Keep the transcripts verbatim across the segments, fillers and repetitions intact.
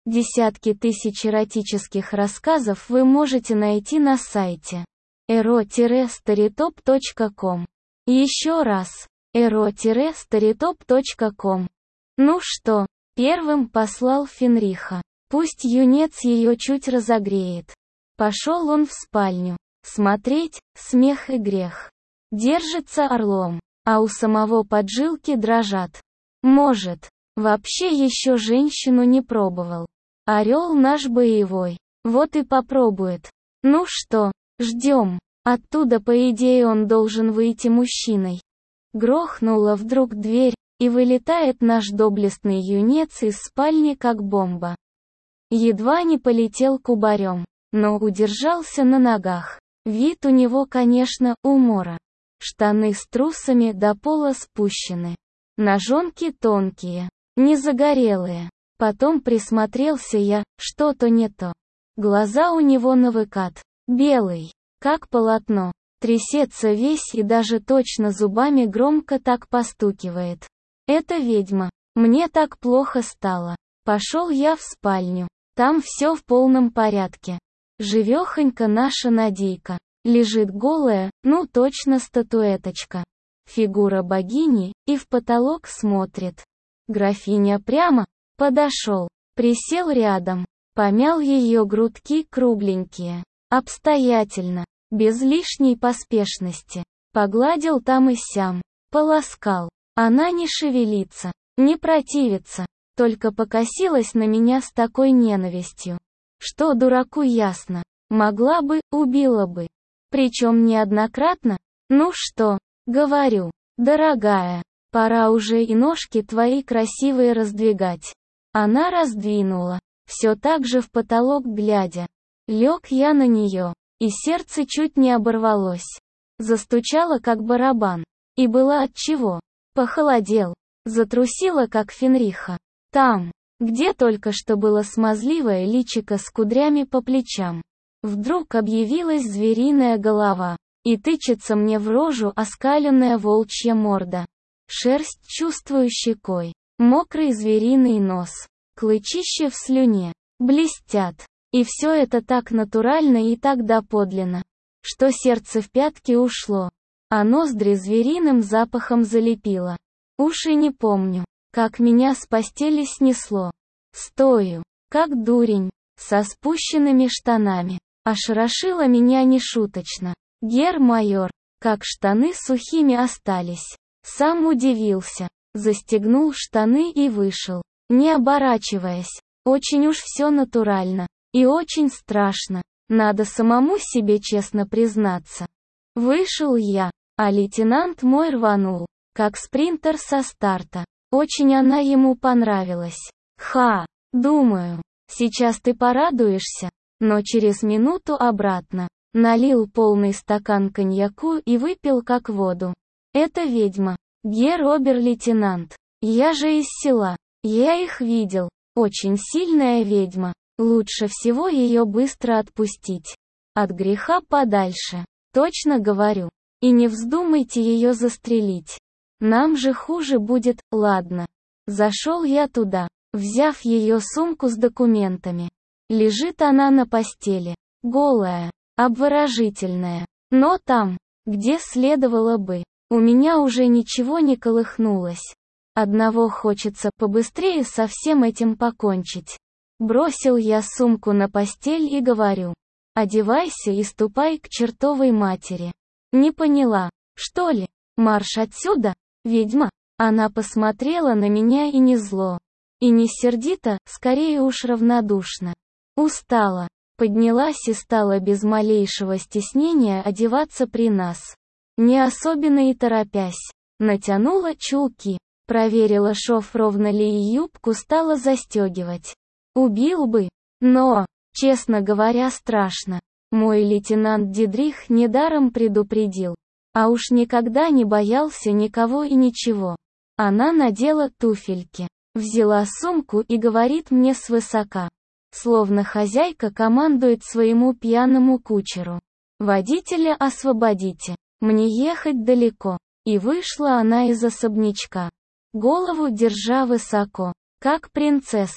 Десятки тысяч эротических рассказов вы можете найти на сайте эро старитоп точка ком. Еще раз, эро старитоп точка ком. Ну что, первым послал Фенриха. Пусть юнец ее чуть разогреет. Пошел он в спальню. Смотреть, смех и грех. Держится орлом, а у самого поджилки дрожат. Может, вообще еще женщину не пробовал. Орел наш боевой, вот и попробует. Ну что, ждем. Оттуда по идее он должен выйти мужчиной. Грохнула вдруг дверь, и вылетает наш доблестный юнец из спальни как бомба. Едва не полетел кубарем, но удержался на ногах. Вид у него, конечно, умора. Штаны с трусами до пола спущены. Ножонки тонкие, не загорелые. Потом присмотрелся я, что-то не то. Глаза у него на выкат, белый, как полотно. Трясется весь и даже точно зубами громко так постукивает. Это ведьма. Мне так плохо стало. Пошел я в спальню. Там все в полном порядке. Живехонька наша Надейка. Лежит голая, ну точно статуэточка. Фигура богини, и в потолок смотрит. Графиня прямо подошел, присел рядом, помял ее грудки кругленькие. Обстоятельно, без лишней поспешности. Погладил там и сям, поласкал. Она не шевелится, не противится, только покосилась на меня с такой ненавистью, что дураку ясно, могла бы, убила бы. Причем неоднократно. Ну что, говорю, дорогая, пора уже и ножки твои красивые раздвигать. Она раздвинула, все так же в потолок глядя. Лег я на нее, и сердце чуть не оборвалось. Застучало как барабан. И было отчего. Похолодел. Затрусила как Фенриха. Там, где только что было смазливое личико с кудрями по плечам. Вдруг объявилась звериная голова. И тычется мне в рожу оскаленная волчья морда. Шерсть чувствую щекой. Мокрый звериный нос. Клычище в слюне. Блестят. И все это так натурально и так доподлинно, что сердце в пятки ушло, а ноздри звериным запахом залепило. Уж и не помню, как меня с постели снесло. Стою, как дурень, со спущенными штанами. Ошарашило меня нешуточно. Гер-майор, как штаны сухими остались. Сам удивился, застегнул штаны и вышел, не оборачиваясь. Очень уж все натурально. И очень страшно, надо самому себе честно признаться. Вышел я, а лейтенант мой рванул, как спринтер со старта. Очень она ему понравилась. Ха, думаю, сейчас ты порадуешься, но через минуту обратно. Налил полный стакан коньяку и выпил как воду. Это ведьма, гер-обер-лейтенант. Я же из села, я их видел, очень сильная ведьма. Лучше всего ее быстро отпустить. От греха подальше. Точно говорю. И не вздумайте ее застрелить. Нам же хуже будет, ладно. Зашел я туда, взяв ее сумку с документами. Лежит она на постели. Голая, обворожительная. Но там, где следовало бы, у меня уже ничего не колыхнулось. Одного хочется побыстрее со всем этим покончить. Бросил я сумку на постель и говорю: одевайся и ступай к чертовой матери. Не поняла, что ли? Марш отсюда, ведьма. Она посмотрела на меня и не зло. И не сердито, скорее уж равнодушно. Устала. Поднялась и стала без малейшего стеснения одеваться при нас. Не особенно и торопясь. Натянула чулки. Проверила шов ровно ли и юбку стала застегивать. Убил бы, но, честно говоря, страшно. Мой лейтенант Дидрих недаром предупредил. А уж никогда не боялся никого и ничего. Она надела туфельки, взяла сумку и говорит мне свысока. Словно хозяйка командует своему пьяному кучеру. Водителя освободите, мне ехать далеко. И вышла она из особнячка. Голову держа высоко, как принцесса.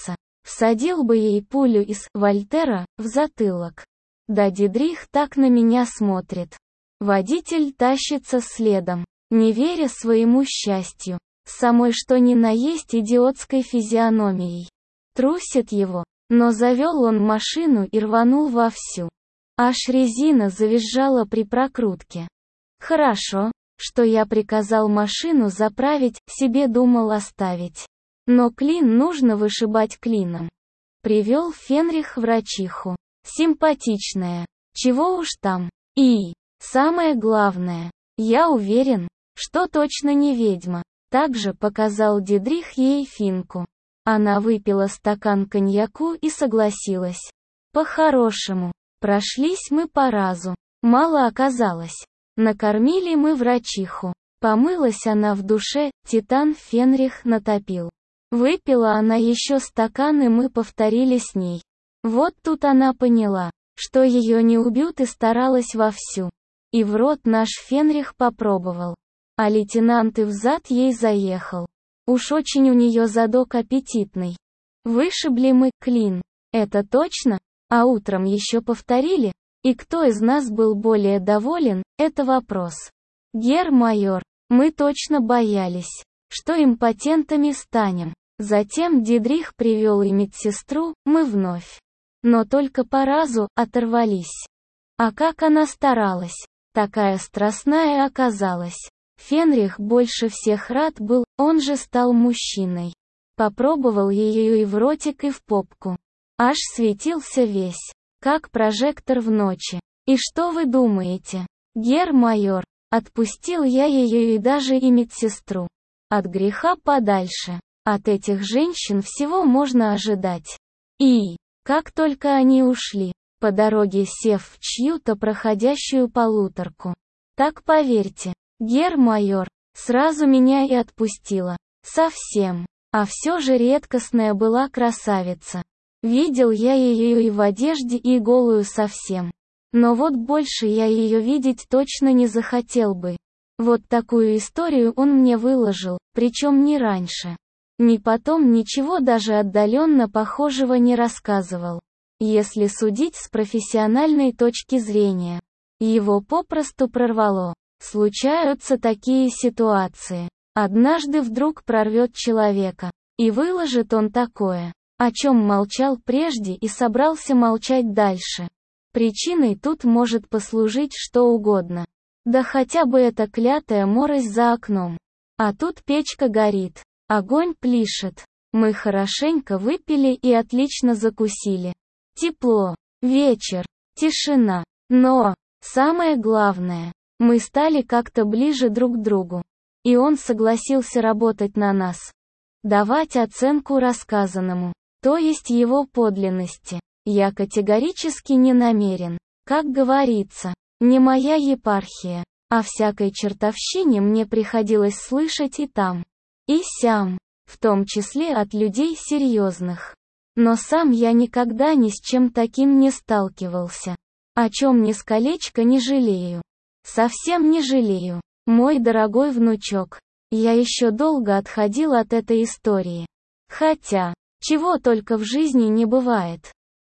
Всадил бы ей пулю из «Вольтера» в затылок. Да Дидрих так на меня смотрит. Водитель тащится следом, не веря своему счастью. Самой что ни на есть идиотской физиономией. Трусит его, но завел он машину и рванул вовсю. Аж резина завизжала при прокрутке. Хорошо, что я приказал машину заправить, себе думал оставить. Но клин нужно вышибать клином. Привел Фенрих врачиху. Симпатичная. Чего уж там. И, самое главное, я уверен, что точно не ведьма. Также показал Дидрих ей финку. Она выпила стакан коньяку и согласилась. По-хорошему. Прошлись мы по разу. Мало оказалось. Накормили мы врачиху. Помылась она в душе, Титан Фенрих натопил. Выпила она еще стакан, и мы повторили с ней. Вот тут она поняла, что ее не убьют, и старалась вовсю. И в рот наш Фенрих попробовал. А лейтенант и взад ей заехал. Уж очень у нее задок аппетитный. Вышибли мы клин. Это точно? А утром еще повторили? И кто из нас был более доволен, это вопрос. Гер-майор, мы точно боялись, что импотентами станем. Затем Дидрих привел и медсестру, мы вновь. Но только по разу оторвались. А как она старалась, такая страстная оказалась. Фенрих больше всех рад был, он же стал мужчиной. Попробовал ее и в ротик, и в попку. Аж светился весь, как прожектор в ночи. И что вы думаете, гер-майор, отпустил я ее и даже и медсестру. От греха подальше. От этих женщин всего можно ожидать. И, как только они ушли, по дороге сев в чью-то проходящую полуторку. Так поверьте, гер-майор, сразу меня и отпустила. Совсем. А все же редкостная была красавица. Видел я ее и в одежде, и голую совсем. Но вот больше я ее видеть точно не захотел бы. Вот такую историю он мне выложил, причем не раньше. Ни потом ничего даже отдаленно похожего не рассказывал. Если судить с профессиональной точки зрения, его попросту прорвало. Случаются такие ситуации. Однажды вдруг прорвет человека, и выложит он такое, о чем молчал прежде и собрался молчать дальше. Причиной тут может послужить что угодно. Да хотя бы эта клятая морось за окном. А тут печка горит. Огонь пляшет. Мы хорошенько выпили и отлично закусили. Тепло. Вечер. Тишина. Но, самое главное, мы стали как-то ближе друг к другу. И он согласился работать на нас. Давать оценку рассказанному, то есть его подлинности, я категорически не намерен. Как говорится, не моя епархия. О всякой чертовщине мне приходилось слышать и там, и сям, в том числе от людей серьезных. Но сам я никогда ни с чем таким не сталкивался. О чем нисколечко не жалею. Совсем не жалею, мой дорогой внучок. Я еще долго отходил от этой истории. Хотя, чего только в жизни не бывает.